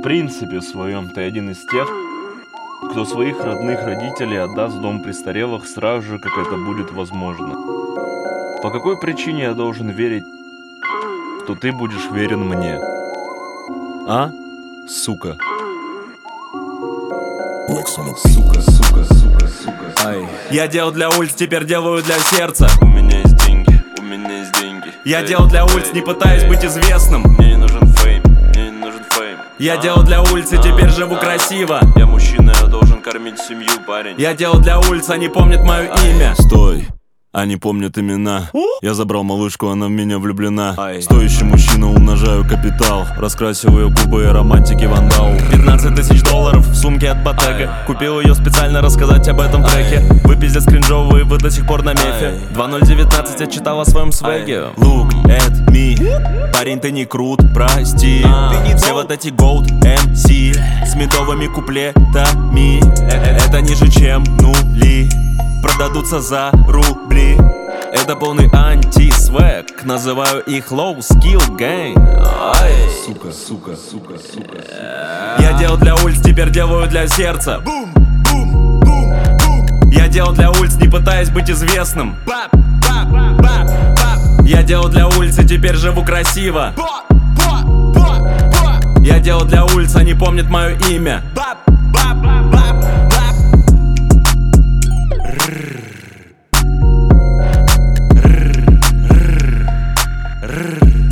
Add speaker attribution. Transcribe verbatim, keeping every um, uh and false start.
Speaker 1: принципе своем ты один из тех, кто своих родных родителей отдаст в дом престарелых сразу же, как это будет возможно. По какой причине я должен верить, что ты будешь верен мне? А? Сука.
Speaker 2: Сука, сука, сука, сука. Ай.
Speaker 3: Я делал для улиц, теперь делаю для сердца.
Speaker 2: У меня есть деньги, у меня есть деньги.
Speaker 3: Я делал для улиц, не пытаясь быть известным.
Speaker 2: Мне не нужен фейм, мне не нужен фейм.
Speaker 3: Я делал для улицы, теперь живу красиво.
Speaker 2: Я мужчина, я должен кормить семью, парень.
Speaker 3: Я делал для улиц, они помнят мое имя.
Speaker 1: Стой, они помнят имена. Я забрал малышку, она в меня влюблена. Стоящий мужчина, умножаю капитал. Раскрасил ее губы и романтики вандал.
Speaker 3: Пятнадцать тысяч долларов в сумке от Bottega. Купил ее специально рассказать об этом треке. Вы пиздец кринжовые, вы до сих пор на мефе. Два ноль девятнадцать я читал о своем свеге. Look at me. Парень, ты не крут, прости. Все вот эти gold эм си с медовыми куплетами. Это ниже, чем нули. Продадутся за рубли. Это полный анти-свэг. Называю их low skill gang. Ай.
Speaker 2: Сука, сука, сука, сука.
Speaker 3: Я делал для улиц, теперь делаю для сердца. Я делал для улиц, не пытаясь быть известным. Я делал для улицы, теперь живу красиво. Я делал для улиц, они помнят мое имя. Rrr.